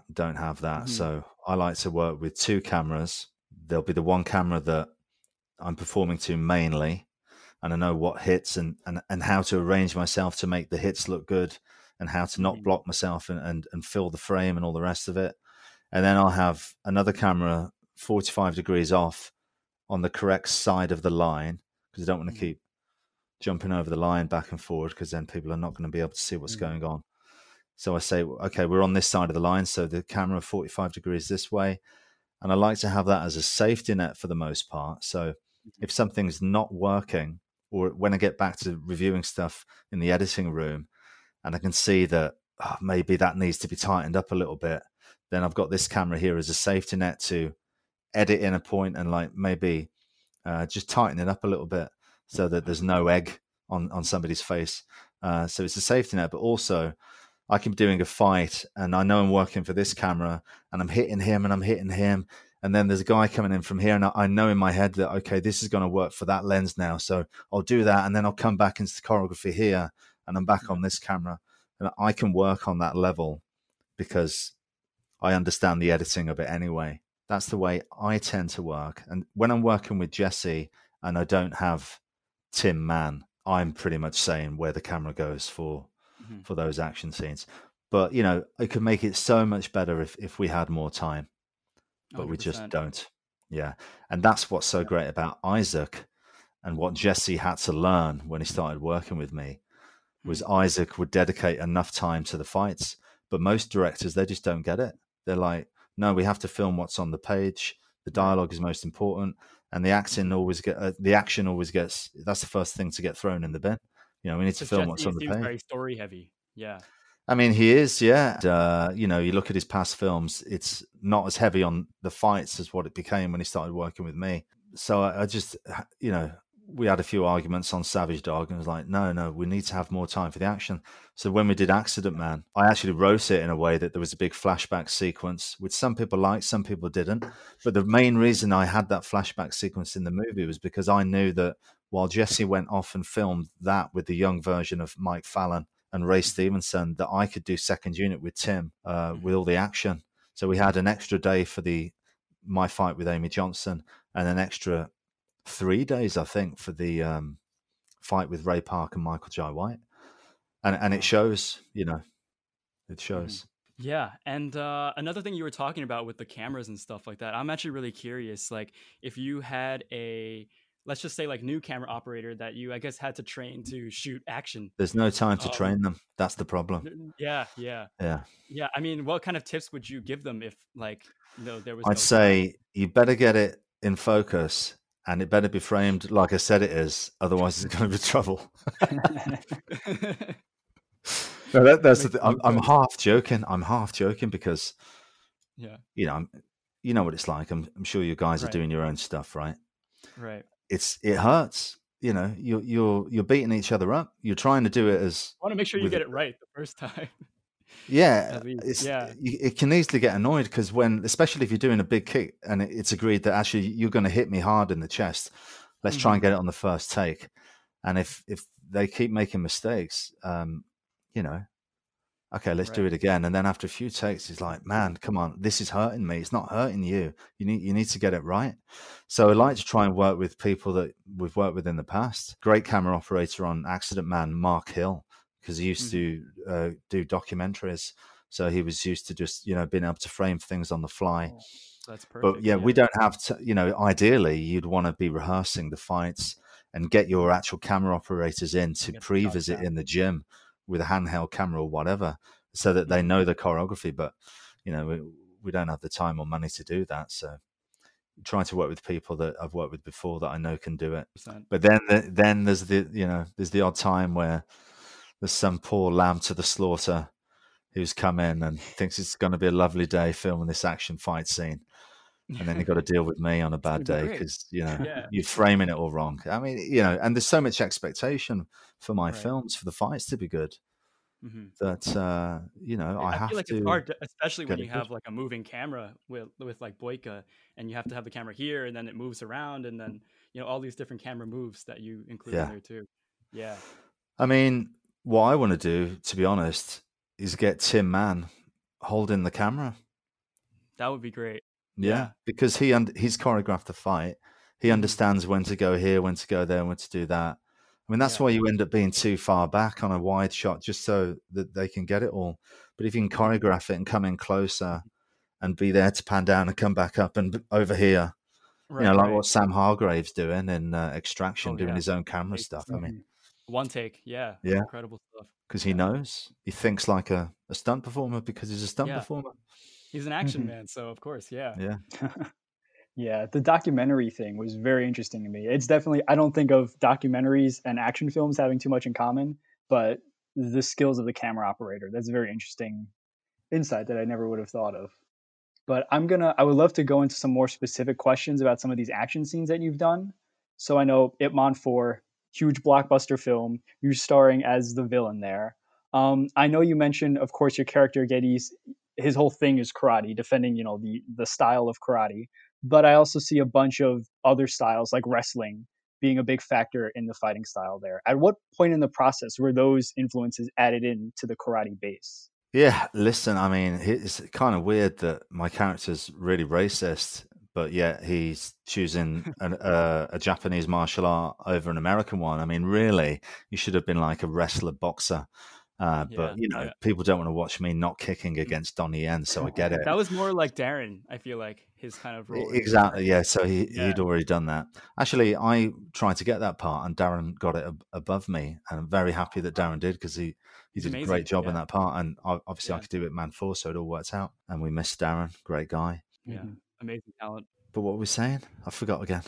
So I like to work with two cameras. There'll be the one camera that I'm performing to mainly, and I know what hits and how to arrange myself to make the hits look good, and how to not block myself and fill the frame and all the rest of it. And then I'll have another camera 45 degrees off on the correct side of the line, because I don't want to keep jumping over the line back and forward, because then people are not going to be able to see what's going on. So I say, okay, we're on this side of the line, so the camera 45 degrees this way. And I like to have that as a safety net for the most part. So if something's not working, or when I get back to reviewing stuff in the editing room and I can see that maybe that needs to be tightened up a little bit, then I've got this camera here as a safety net to edit in a point and like maybe just tighten it up a little bit so that there's no egg on somebody's face. So it's a safety net, but also I can be doing a fight and I know I'm working for this camera and I'm hitting him and I'm hitting him. And then there's a guy coming in from here, and I know in my head that, okay, this is going to work for that lens now. So I'll do that, and then I'll come back into the choreography here, and I'm back on this camera. And I can work on that level because I understand the editing of it anyway. That's the way I tend to work. And when I'm working with Jesse and I don't have Tim Mann, I'm pretty much saying where the camera goes for those action scenes. But it could make it so much better if we had more time, but 100%. we just don't. Yeah, and that's what's so great about Isaac, and what Jesse had to learn when he started working with me was Isaac would dedicate enough time to the fights, but most directors, they just don't get it. They're like, no, we have to film what's on the page. The dialogue is most important, and the action always gets. That's the first thing to get thrown in the bin. We need to film what's on the page. Very story heavy. Yeah. I mean, he is, yeah. You look at his past films; it's not as heavy on the fights as what it became when he started working with me. So I just, we had a few arguments on Savage Dog, and I was like, no, we need to have more time for the action. So when we did Accident Man, I actually wrote it in a way that there was a big flashback sequence, which some people liked, some people didn't. But the main reason I had that flashback sequence in the movie was because I knew that while Jesse went off and filmed that with the young version of Mike Fallon and Ray Stevenson, that I could do second unit with Tim with all the action. So we had an extra day for my fight with Amy Johnson, and an extra 3 days, I think, for the fight with Ray Park and Michael Jai White. And it shows, it shows. Yeah. And another thing you were talking about with the cameras and stuff like that, I'm actually really curious, like if you had let's just say like new camera operator that you, I guess, had to train to shoot action. There's no time to train them. That's the problem. Yeah. I mean, what kind of tips would you give them if there was I'd say you better get it in focus, and it better be framed like I said it is. Otherwise, it's going to be trouble. No, that's the thing. I'm half joking. I'm half joking because, you know what it's like. I'm sure you guys are doing your own stuff, right? Right. It hurts. You're beating each other up. You're trying to do it as. I want to make sure you get it right the first time. Yeah, it can easily get annoyed because especially if you're doing a big kick and it's agreed that actually you're going to hit me hard in the chest, let's try and get it on the first take. And if they keep making mistakes, okay, let's do it again. And then after a few takes, it's like, man, come on, this is hurting me. It's not hurting you. You need to get it right. So I like to try and work with people that we've worked with in the past. Great camera operator on Accident Man, Mark Hill, because he used to do documentaries. So he was used to just, being able to frame things on the fly. Oh, that's perfect. But we don't have to, ideally you'd want to be rehearsing the fights and get your actual camera operators in to pre-visit in the gym with a handheld camera or whatever, so that they know the choreography. But, we don't have the time or money to do that. So trying to work with people that I've worked with before that I know can do it. 100%. But then there's the odd time where there's some poor lamb to the slaughter who's come in and thinks it's going to be a lovely day filming this action fight scene. And then you've got to deal with me on a bad day because, you're framing it all wrong. I mean, and there's so much expectation for my films, for the fights to be good, that, I have feel like to. It's hard, especially when you have like a moving camera with like Boyka, and you have to have the camera here and then it moves around, and then, all these different camera moves that you include in there too. Yeah. I mean, what I want to do, to be honest, is get Tim Mann holding the camera. That would be great. Yeah, because he's choreographed the fight. He understands when to go here, when to go there, when to do that. I mean, that's why you end up being too far back on a wide shot, just so that they can get it all. But if you can choreograph it and come in closer and be there to pan down and come back up and over here, what Sam Hargrave's doing in Extraction, doing his own camera stuff. I mean, one take, incredible stuff. Because he knows, he thinks like a stunt performer because he's a stunt performer. He's an action man, so of course, yeah. The documentary thing was very interesting to me. It's definitely, I don't think of documentaries and action films having too much in common, but the skills of the camera operator, that's a very interesting insight that I never would have thought of. But I would love to go into some more specific questions about some of these action scenes that you've done. So I know Ip Man 4, huge blockbuster film, you're starring as the villain there. I know you mentioned, of course, your character Geddes, his whole thing is karate, defending, the style of karate. But I also see a bunch of other styles like wrestling being a big factor in the fighting style there. At what point in the process were those influences added in to the karate base? Yeah, listen, I mean, it's kind of weird that my character's really racist, but yet he's choosing a Japanese martial art over an American one. I mean, really, you should have been like a wrestler, boxer. But people don't want to watch me not kicking against Donnie Yen, so I get it. That was more like Darren. I feel like his kind of role. Exactly, yeah. So he'd already done that. Actually, I tried to get that part, and Darren got it above me, and I'm very happy that Darren did, because he did a great job in that part. And obviously, I could do it Man 4, so it all worked out. And we missed Darren, great guy. Yeah, amazing talent. But what were we saying? I forgot again.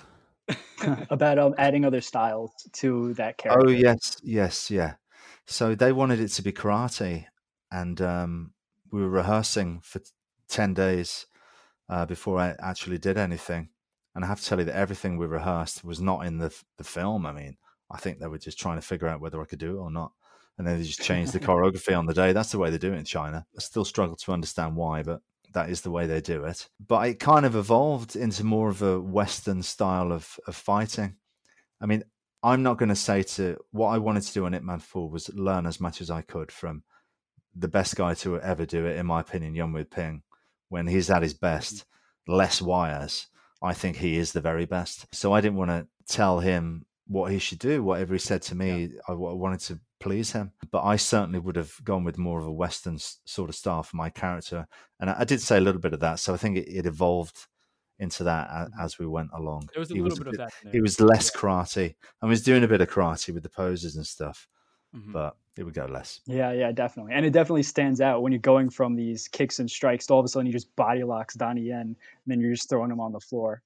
About adding other styles to that character. Oh yes, yeah. So they wanted it to be karate, and we were rehearsing for 10 days before I actually did anything. And I have to tell you that everything we rehearsed was not in the film. I mean, I think they were just trying to figure out whether I could do it or not. And then they just changed the choreography on the day. That's the way they do it in China. I still struggle to understand why, but that is the way they do it. But it kind of evolved into more of a Western style of fighting. I mean, I'm not going to say what I wanted to do on Ip Man 4 was learn as much as I could from the best guy to ever do it, in my opinion, Yuen Woo-ping. When he's at his best, less wires, I think he is the very best. So I didn't want to tell him what he should do. Whatever he said to me, I wanted to please him. But I certainly would have gone with more of a Western sort of style for my character. And I did say a little bit of that. So I think it evolved into that as we went along. There was a little bit of that. He was less karate. I was doing a bit of karate with the poses and stuff, but it would go less. Yeah, definitely. And it definitely stands out when you're going from these kicks and strikes to all of a sudden you just body locks Donnie Yen, and then you're just throwing him on the floor.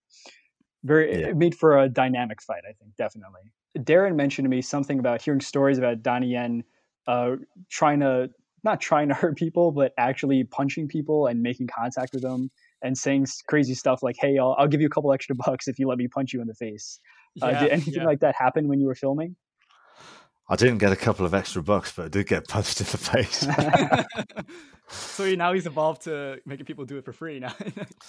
It made for a dynamic fight, I think, definitely. Darren mentioned to me something about hearing stories about Donnie Yen not trying to hurt people, but actually punching people and making contact with them, and saying crazy stuff like, "Hey, I'll give you a couple extra bucks if you let me punch you in the face." Did anything like that happen when you were filming? I didn't get a couple of extra bucks, but I did get punched in the face. So now he's evolved to making people do it for free now.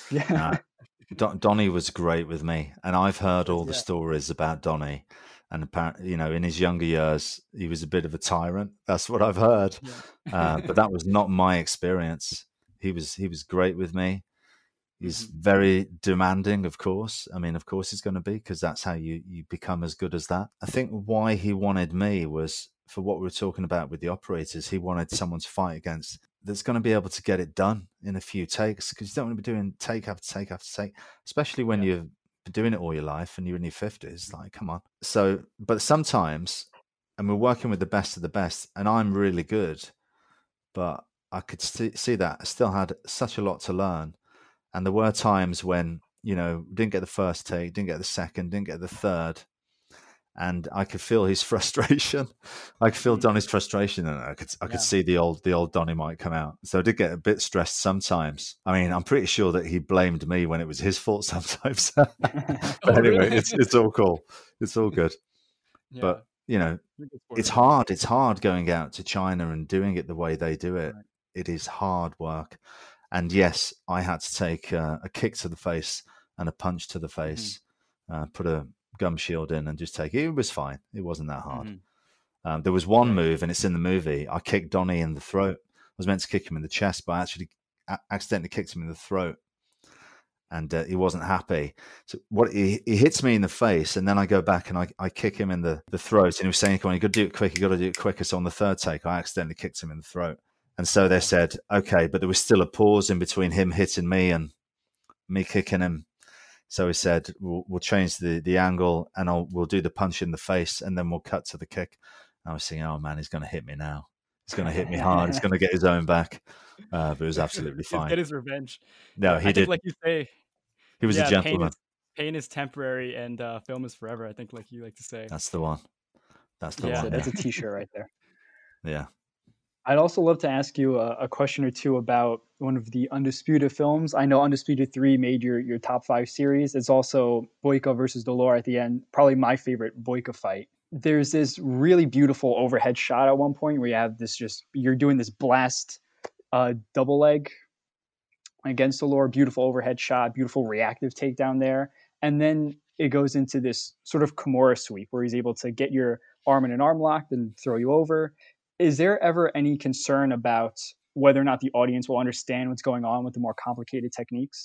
Donnie was great with me, and I've heard all the stories about Donnie. And apparently, in his younger years, he was a bit of a tyrant. That's what I've heard. But that was not my experience. He was great with me. He's very demanding, of course. I mean, of course he's going to be, because that's how you become as good as that. I think why he wanted me was for what we were talking about with the operators. He wanted someone to fight against that's going to be able to get it done in a few takes, because you don't want to be doing take after take after take, especially when you've been doing it all your life and you're in your 50s. Like, come on. So, but sometimes, and we're working with the best of the best, and I'm really good, but I could see that I still had such a lot to learn. And there were times when, didn't get the first take, didn't get the second, didn't get the third. And I could feel his frustration. I could feel Donnie's frustration, and I could see the old Donnie might come out. So I did get a bit stressed sometimes. I mean, I'm pretty sure that he blamed me when it was his fault sometimes. But anyway, it's all cool. It's all good. Yeah. But it's hard. It's hard going out to China and doing it the way they do it. Right. It is hard work. And yes, I had to take a kick to the face and a punch to the face, put a gum shield in and just take it. It was fine. It wasn't that hard. There was one move, and it's in the movie. I kicked Donnie in the throat. I was meant to kick him in the chest, but I actually accidentally kicked him in the throat, and he wasn't happy. So he hits me in the face, and then I go back and I kick him in the throat, and he was saying, "Come on, you got to do it quick. You got to do it quicker." So on the third take, I accidentally kicked him in the throat. And so they said, okay, but there was still a pause in between him hitting me and me kicking him. So he said, we'll change the angle, and we'll do the punch in the face, and then we'll cut to the kick. And I was thinking, oh man, he's going to hit me now. He's going to hit me hard. He's going to get his own back. But it was absolutely fine. Get his revenge. No, he did. Like you say, he was a gentleman. Pain is temporary, and film is forever. I think, like you like to say. That's the one. That's the one. That's a T-shirt right there. Yeah. I'd also love to ask you a question or two about one of the Undisputed films. I know Undisputed 3 made your top 5 series. It's also Boyka versus Dolore at the end, probably my favorite Boyka fight. There's this really beautiful overhead shot at one point where you have you're doing this blast double leg against Dolore, beautiful overhead shot, beautiful reactive takedown there. And then it goes into this sort of Kimura sweep where he's able to get your arm in an arm lock and throw you over. Is there ever any concern about whether or not the audience will understand what's going on with the more complicated techniques?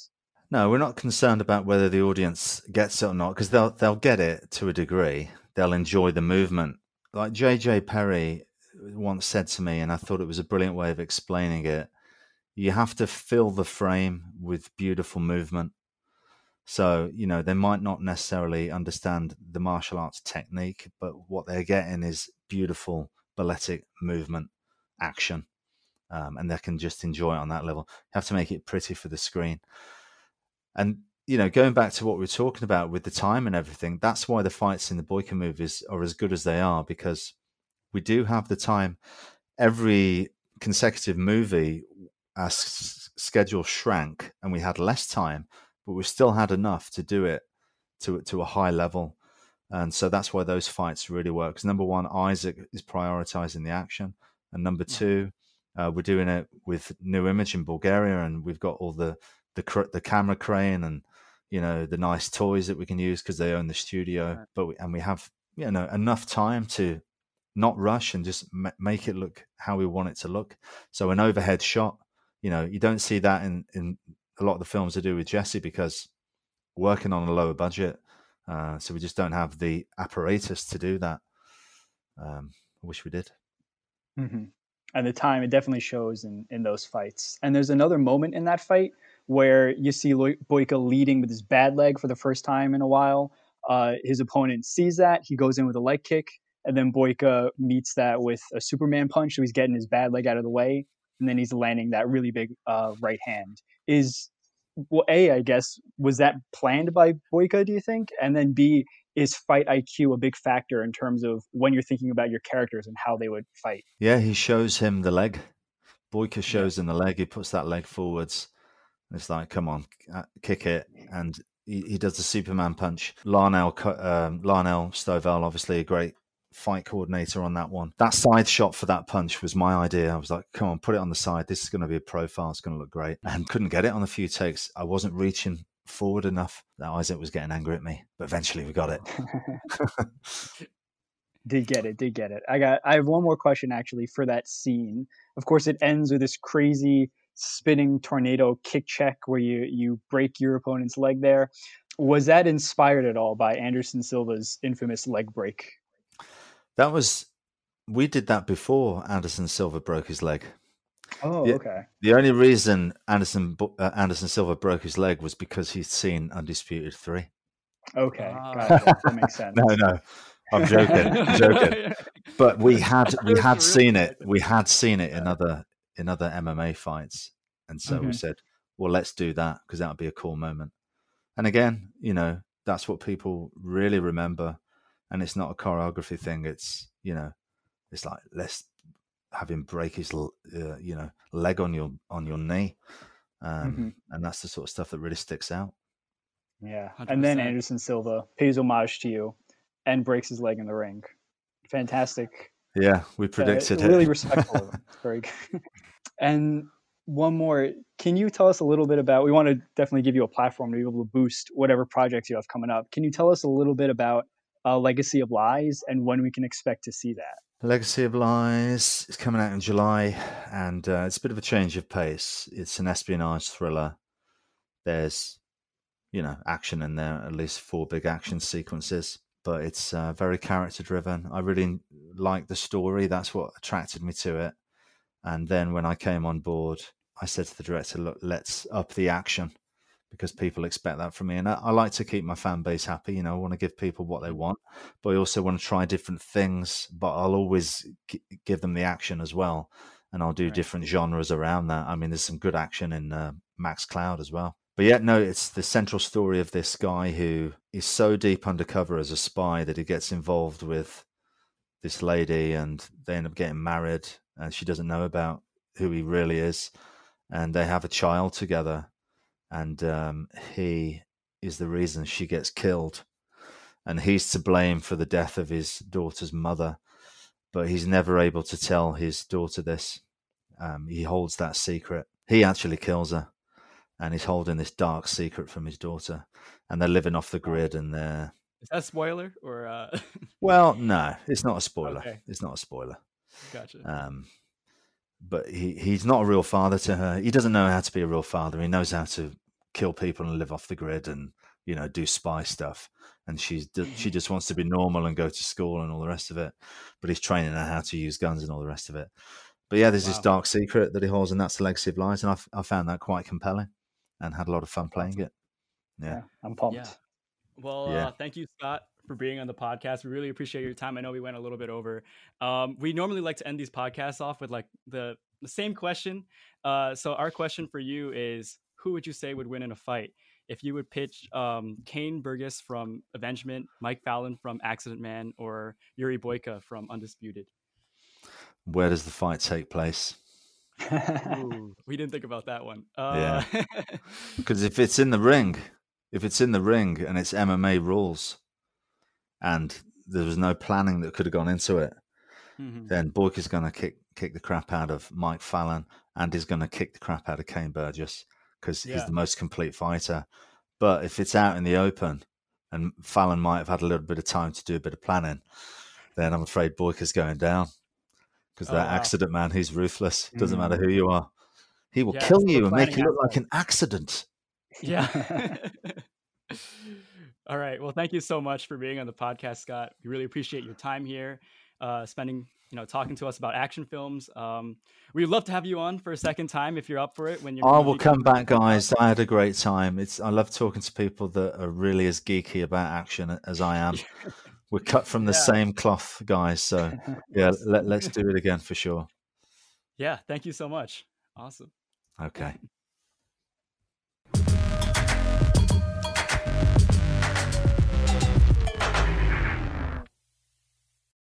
No, we're not concerned about whether the audience gets it or not, because they'll get it to a degree. They'll enjoy the movement. Like J.J. Perry once said to me, and I thought it was a brilliant way of explaining it, you have to fill the frame with beautiful movement. So, they might not necessarily understand the martial arts technique, but what they're getting is beautiful balletic movement, action, and they can just enjoy it on that level. You have to make it pretty for the screen. And, going back to what we were talking about with the time and everything, that's why the fights in the Boyka movies are as good as they are, because we do have the time. Every consecutive movie, our schedule shrank and we had less time, but we still had enough to do it to a high level. And so that's why those fights really work. Because number one, Isaac is prioritizing the action. And number two, we're doing it with New Image in Bulgaria, and we've got all the camera crane and the nice toys that we can use because they own the studio. But we have enough time to not rush and just make it look how we want it to look. So an overhead shot, you don't see that in a lot of the films I do with Jesse, because we're working on a lower budget, so we just don't have the apparatus to do that. I wish we did. Mm-hmm. And the time, it definitely shows in those fights. And there's another moment in that fight where you see Boyka leading with his bad leg for the first time in a while. His opponent sees that. He goes in with a leg kick, and then Boyka meets that with a Superman punch. So he's getting his bad leg out of the way, and then he's landing that really big right hand. I guess, was that planned by Boyka, do you think? And then B, is fight IQ a big factor in terms of when you're thinking about your characters and how they would fight? Yeah, he shows him the leg. Boyka shows him the leg. He puts that leg forwards. It's like, come on, kick it. And he does the Superman punch. Larnell Stovell, obviously a great fight coordinator on that one. That side shot for that punch was my idea. I was like, come on, put it on the side. This is going to be a profile. It's going to look great. And couldn't get it on a few takes. I wasn't reaching forward enough. That Isaac was getting angry at me, but eventually we got it. Did get it. I have one more question actually for that scene. Of course, it ends with this crazy spinning tornado kick check where you break your opponent's leg there. Was that inspired at all by Anderson Silva's infamous leg break? We did that before Anderson Silva broke his leg. Oh, okay. The only reason Anderson Silva broke his leg was because he'd seen Undisputed 3. Okay, gotcha. That makes sense. No, I'm joking. But we had seen it. We had seen it in other MMA fights, and so we said, well, let's do that because that would be a cool moment. And again, that's what people really remember, and it's not a choreography thing. It's it's like, let's have him break his leg on your knee, and that's the sort of stuff that really sticks out. Yeah, 100%. And then Anderson Silva pays homage to you and breaks his leg in the ring. Fantastic. Yeah, we predicted it. Really respectful of him. It's very good. And one more, can you tell us a little bit about, we want to definitely give you a platform to be able to boost whatever projects you have coming up. Can you tell us a little bit about Legacy of Lies and when we can expect to see that? Legacy of Lies is coming out in July, and it's a bit of a change of pace. It's an espionage thriller. There's, action in there, at least 4 big action sequences, but it's very character driven. I really like the story. That's what attracted me to it. And then when I came on board, I said to the director, look, let's up the action, because people expect that from me. And I like to keep my fan base happy. I want to give people what they want, but I also want to try different things, but I'll always give them the action as well. And I'll do different genres around that. I mean, there's some good action in Max Cloud as well. But yeah, no, it's the central story of this guy who is so deep undercover as a spy that he gets involved with this lady, and they end up getting married, and she doesn't know about who he really is. And they have a child together. And he is the reason she gets killed. And he's to blame for the death of his daughter's mother. But he's never able to tell his daughter this. He holds that secret. He actually kills her. And he's holding this dark secret from his daughter. And they're living off the grid. And they're... Is that a spoiler? Or Well, no, it's not a spoiler. Okay. It's not a spoiler. Gotcha. But he's not a real father to her. He doesn't know how to be a real father. He knows how to kill people and live off the grid and, you know, do spy stuff. And she just wants to be normal and go to school and all the rest of it. But he's training her how to use guns and all the rest of it. But yeah, there's this dark secret that he holds, and that's the Legacy of Lies. And I found that quite compelling and had a lot of fun playing it. Yeah, I'm pumped. Yeah. Well, thank you, Scott, for being on the podcast. We really appreciate your time. I know we went a little bit over. We normally like to end these podcasts off with like the same question. So our question for you is, who would you say would win in a fight? If you would pitch Kane Burgess from Avengement, Mike Fallon from Accident Man, or Yuri Boyka from Undisputed? Where does the fight take place? Ooh, we didn't think about that one. Yeah, because if it's in the ring and it's MMA rules, and there was no planning that could have gone into it, then Boyka's going to kick the crap out of Mike Fallon, and he's going to kick the crap out of Kane Burgess because he's the most complete fighter. But if it's out in the open, and Fallon might have had a little bit of time to do a bit of planning, then I'm afraid Boyka's going down. Because that Accident Man, he's ruthless. Doesn't matter who you are. He will kill you and make you look like an accident. Yeah. All right. Well, thank you so much for being on the podcast, Scott. We really appreciate your time here, spending, talking to us about action films. We'd love to have you on for a second time if you're up for it. I will come back, guys. I had a great time. I love talking to people that are really as geeky about action as I am. We're cut from the same cloth, guys. So yeah, let's do it again for sure. Yeah. Thank you so much. Awesome. Okay.